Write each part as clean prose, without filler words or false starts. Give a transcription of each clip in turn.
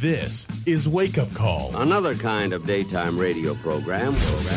This is Wake Up Call Another kind of daytime radio program.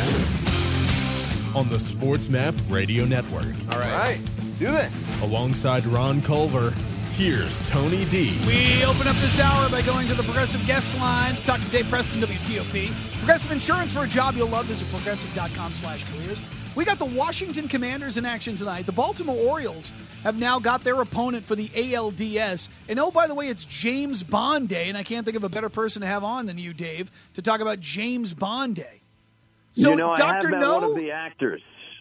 On the SportsMap Radio Network. All right, let's do this. Alongside Ron Culver, here's Tony D. We open up this hour by going to the Progressive guest line to talk to Dave Preston, WTOP. Progressive Insurance for a job you'll love. Visit progressive.com/careers. We got the Washington Commanders in action tonight. The Baltimore Orioles have now got their opponent for the ALDS. And oh, by the way, it's James Bond Day, and I can't think of a better person to have on than you, Dave, to talk about James Bond Day. So, you know, I Dr. have met No? one of the actors.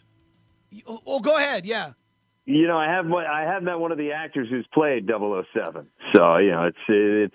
Oh, go ahead, yeah. You know, I have met one of the actors who's played 007. So, you know, it's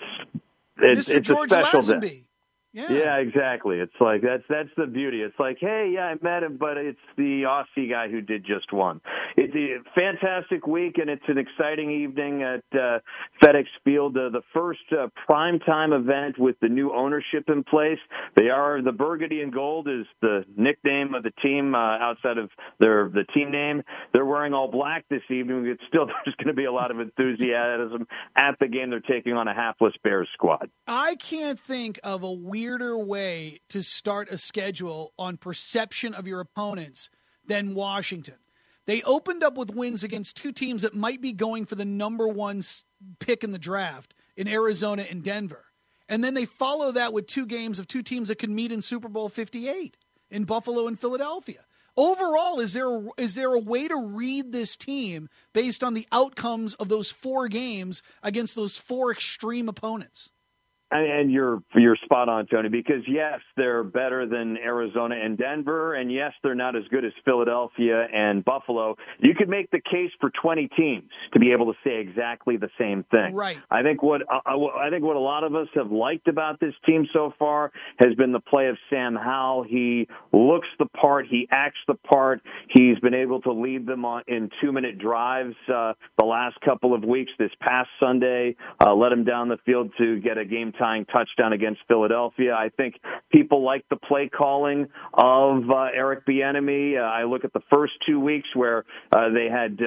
Mr. George a special Lazenby. day. Yeah. Yeah, exactly. It's like that's the beauty. It's like, hey, yeah, I met him, but it's the Aussie guy who did just one. It's a fantastic week, and it's an exciting evening at FedEx Field. The first primetime event with the new ownership in place. They are the Burgundy and Gold is the nickname of the team outside of the team name. They're wearing all black this evening. It's still there's going to be a lot of enthusiasm at the game. They're taking on a hapless Bears squad. I can't think of a weirder way to start a schedule on perception of your opponents than Washington. They opened up with wins against two teams that might be going for the number one pick in the draft in Arizona and Denver. And then they follow that with two games of two teams that could meet in Super Bowl 58 in Buffalo and Philadelphia. Overall, is there a way to read this team based on the outcomes of those four games against those four extreme opponents? And you're spot on, Tony, because, yes, they're better than Arizona and Denver, and, yes, they're not as good as Philadelphia and Buffalo. You could make the case for 20 teams to be able to say exactly the same thing. Right. I think what a lot of us have liked about this team so far has been the play of Sam Howell. He looks the part. He acts the part. He's been able to lead them in 2-minute drives the last couple of weeks. This past Sunday, led him down the field to get a game-tying touchdown against Philadelphia. I think people like the play calling of Eric Bieniemy. I look at the first 2 weeks where they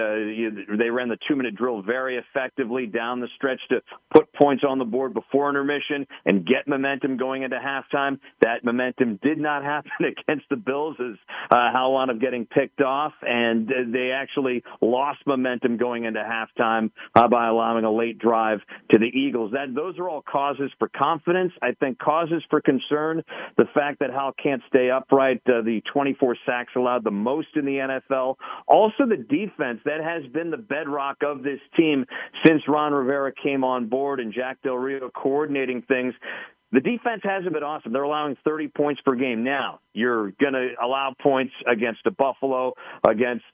ran the 2-minute drill very effectively down the stretch to put points on the board before intermission and get momentum going into halftime. That momentum did not happen against the Bills as Howell wound up getting picked off, and they actually lost momentum going into halftime by allowing a late drive to the Eagles. Those are all causes for confidence. I think causes for concern, the fact that Howell can't stay upright, the 24 sacks allowed, the most in the NFL. Also the defense, that has been the bedrock of this team since Ron Rivera came on board and Jack Del Rio coordinating things. The defense hasn't been awesome. They're allowing 30 points per game. Now, you're going to allow points against a Buffalo, against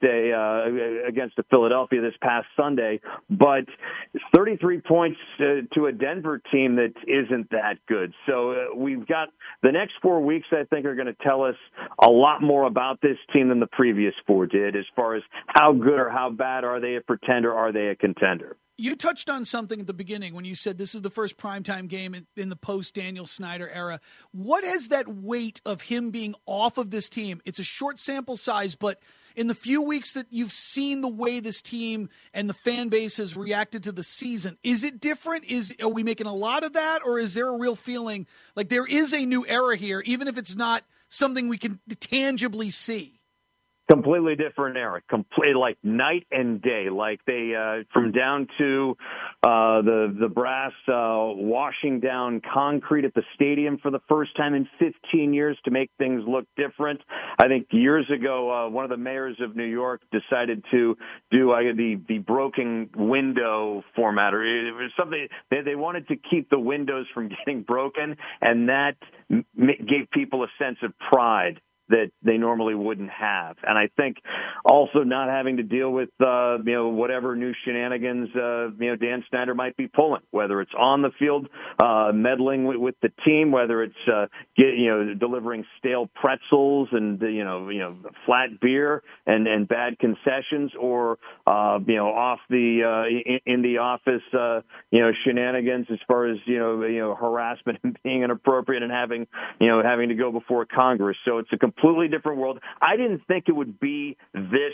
a Philadelphia this past Sunday, but 33 points to a Denver team that isn't that good. So we've got the next 4 weeks, I think, are going to tell us a lot more about this team than the previous four did as far as how good or how bad are they a pretender, are they a contender. You touched on something at the beginning when you said this is the first primetime game in the post-Daniel Snyder era. What has that weight of him being off of this team? It's a short sample size, but in the few weeks that you've seen the way this team and the fan base has reacted to the season, is it different? Are we making a lot of that, or is there a real feeling like there is a new era here, even if it's not something we can tangibly see? Completely different era, like night and day. Like they, from down to the brass washing down concrete at the stadium for the first time in 15 years to make things look different. I think years ago, one of the mayors of New York decided to do the broken window format, or it was something they wanted to keep the windows from getting broken, and that gave people a sense of pride that they normally wouldn't have. And I think also not having to deal with, whatever new shenanigans, Dan Snyder might be pulling, whether it's on the field, meddling with the team, whether it's, delivering stale pretzels and, flat beer and bad concessions, or, off in the office, shenanigans as far as, harassment and being inappropriate and having to go before Congress. So it's a completely different world. I didn't think it would be this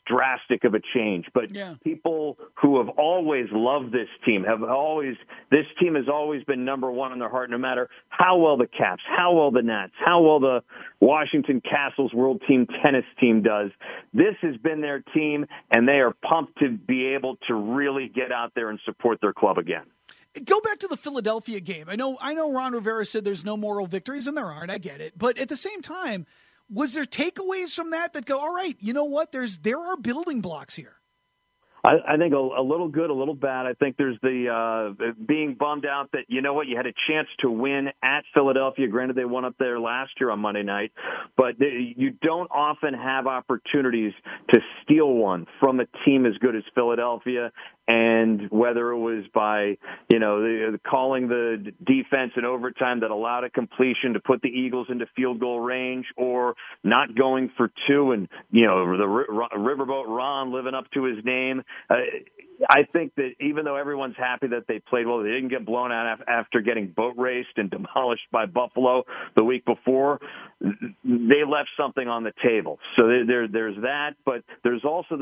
drastic of a change. But people who have always loved this team this team has always been number one in their heart, no matter how well the Caps, how well the Nats, how well the Washington Castles World Team Tennis team does. This has been their team, and they are pumped to be able to really get out there and support their club again. Go back to the Philadelphia game. I know Ron Rivera said there's no moral victories, and there aren't. I get it. But at the same time, was there takeaways from that go, all right, you know what? There are building blocks here. I think a little good, a little bad. I think there's the being bummed out that, you know what, you had a chance to win at Philadelphia. Granted, they won up there last year on Monday night, but you don't often have opportunities to steal one from a team as good as Philadelphia. And whether it was by, calling the defense in overtime that allowed a completion to put the Eagles into field goal range, or not going for two, and, the Riverboat Ron living up to his name. I think that even though everyone's happy that they played well, they didn't get blown out after getting boat raced and demolished by Buffalo the week before. They left something on the table. So there's that, but there's also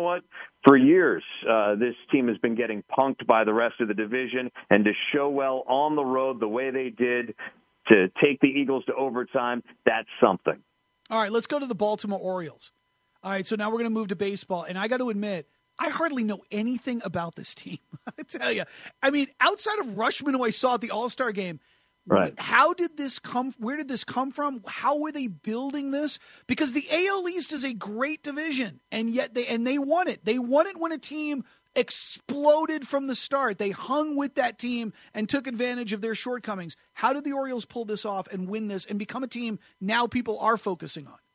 for years, this team has been getting punked by the rest of the division, and to show well on the road the way they did to take the Eagles to overtime, that's something. All right, let's go to the Baltimore Orioles. All right, so now we're going to move to baseball, and I got to admit, I hardly know anything about this team. I tell you, outside of Rushman, who I saw at the All-Star game, right? How did this come? Where did this come from? How were they building this? Because the AL East is a great division, and yet they won it. They won it when a team exploded from the start. They hung with that team and took advantage of their shortcomings. How did the Orioles pull this off and win this and become a team now people are focusing on?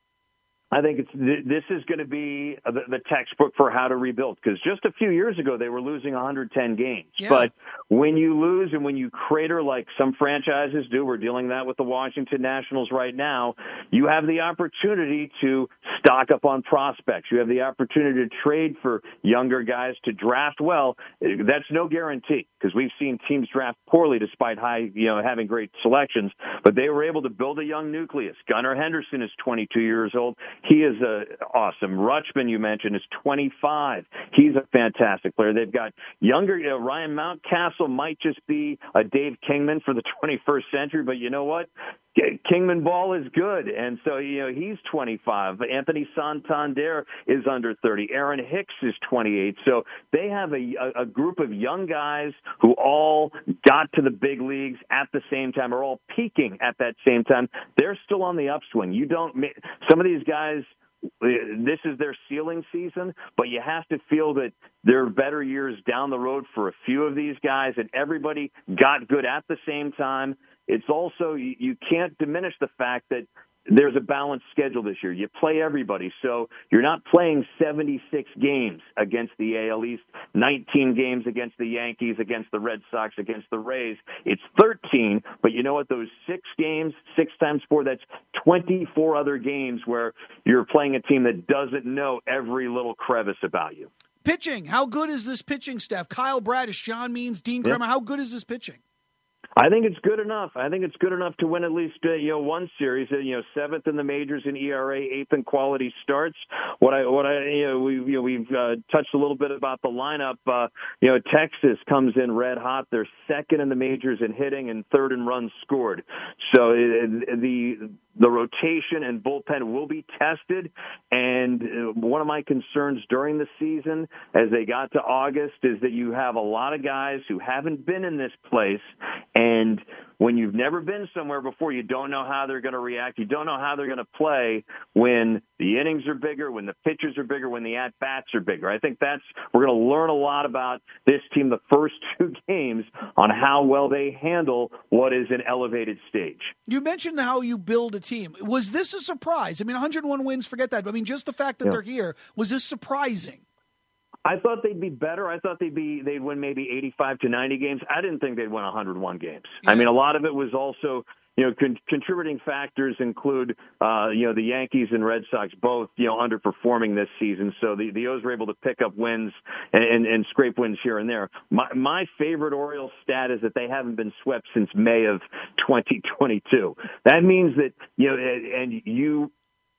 I think this is going to be the textbook for how to rebuild, because just a few years ago they were losing 110 games. Yeah. But when you lose and when you crater like some franchises do, we're dealing that with the Washington Nationals right now, you have the opportunity to stock up on prospects. You have the opportunity to trade for younger guys, to draft well. That's no guarantee, because we've seen teams draft poorly despite having great selections, but they were able to build a young nucleus. Gunnar Henderson is 22 years old. He is awesome. Rutschman, you mentioned, is 25. He's a fantastic player. They've got younger Ryan Mountcastle might just be a Dave Kingman for the 21st century, but you know what? Kingman ball is good, and so he's 25. Anthony Santander is under 30. Aaron Hicks is 28. So they have a group of young guys who all got to the big leagues at the same time, or all peaking at that same time. They're still on the upswing. Some of these guys, this is their ceiling season, but you have to feel that there are better years down the road for a few of these guys, and everybody got good at the same time. It's also, you can't diminish the fact that there's a balanced schedule this year. You play everybody, so you're not playing 76 games against the AL East, 19 games against the Yankees, against the Red Sox, against the Rays. It's 13, but you know what? Those 6 games, 6 times 4, that's 24 other games where you're playing a team that doesn't know every little crevice about you. Pitching, how good is this pitching staff? Kyle Bradish, John Means, Dean Kremer, how good is this pitching? I think it's good enough. I think it's good enough to win at least one series. 7th in the majors in ERA, 8th in quality starts. We've touched a little bit about the lineup. Texas comes in red hot. They're 2nd in the majors in hitting and 3rd in runs scored. So the rotation and bullpen will be tested. And one of my concerns during the season, as they got to August, is that you have a lot of guys who haven't been in this place. And when you've never been somewhere before, you don't know how they're going to react. You don't know how they're going to play when the innings are bigger, when the pitches are bigger, when the at-bats are bigger. I think we're going to learn a lot about this team the first 2 games on how well they handle what is an elevated stage. You mentioned how you build a team. Was this a surprise? 101 wins, forget that. Just the fact that they're here, was this surprising? I thought they'd be better. I thought they'd win maybe 85 to 90 games. I didn't think they'd win 101 games. Yeah. A lot of it was also, contributing factors include, the Yankees and Red Sox both, underperforming this season. So the O's were able to pick up wins and scrape wins here and there. My favorite Orioles stat is that they haven't been swept since May of 2022. That means that,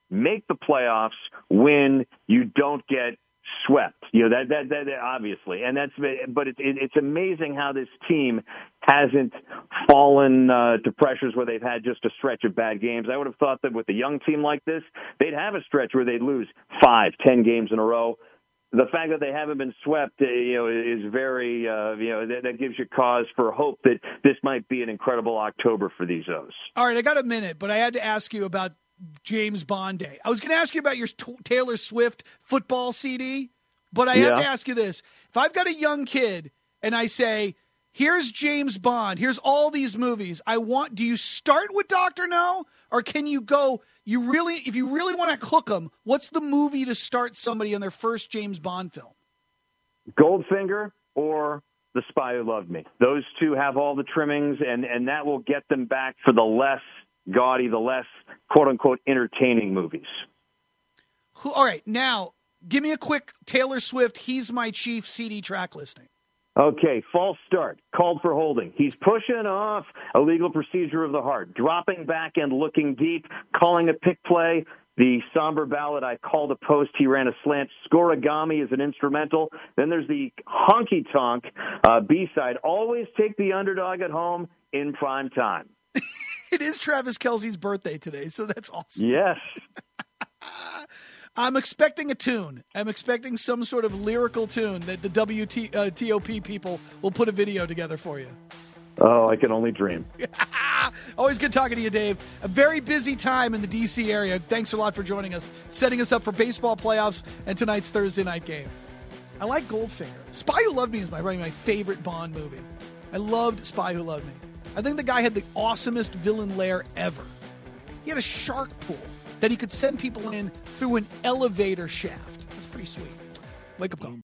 make the playoffs when you don't get swept. That obviously, and but it's amazing how this team hasn't fallen to pressures where they've had just a stretch of bad games. I would have thought that with a young team like this, they'd have a stretch where they'd lose 5-10 games in a row. The fact that they haven't been swept, is very, that gives you cause for hope that this might be an incredible October for these O's. All right, I got a minute, but I had to ask you about James Bond Day. I was going to ask you about your Taylor Swift football CD, but I have to ask you this. If I've got a young kid and I say, here's James Bond, here's all these movies, do you start with Dr. No? Or can you go, if you really want to hook them, what's the movie to start somebody on their first James Bond film? Goldfinger or The Spy Who Loved Me. Those two have all the trimmings, and that will get them back for the less gaudy, the less quote-unquote entertaining movies. All right, now, give me a quick Taylor Swift, He's My Chief CD track listing. Okay, false start, called for holding. He's pushing off, illegal procedure of the heart, dropping back and looking deep, calling a pick play. The somber ballad, I Called a Post, he ran a slant. Scorigami is an instrumental. Then there's the honky-tonk B-side, Always Take the Underdog at Home in Prime Time. It is Travis Kelce's birthday today, so that's awesome. Yes. I'm expecting a tune. I'm expecting some sort of lyrical tune that the WTOP people will put a video together for you. Oh, I can only dream. Always good talking to you, Dave. A very busy time in the D.C. area. Thanks a lot for joining us, setting us up for baseball playoffs and tonight's Thursday night game. I like Goldfinger. Spy Who Loved Me is probably my favorite Bond movie. I loved Spy Who Loved Me. I think the guy had the awesomest villain lair ever. He had a shark pool that he could send people in through an elevator shaft. That's pretty sweet. Wake up call.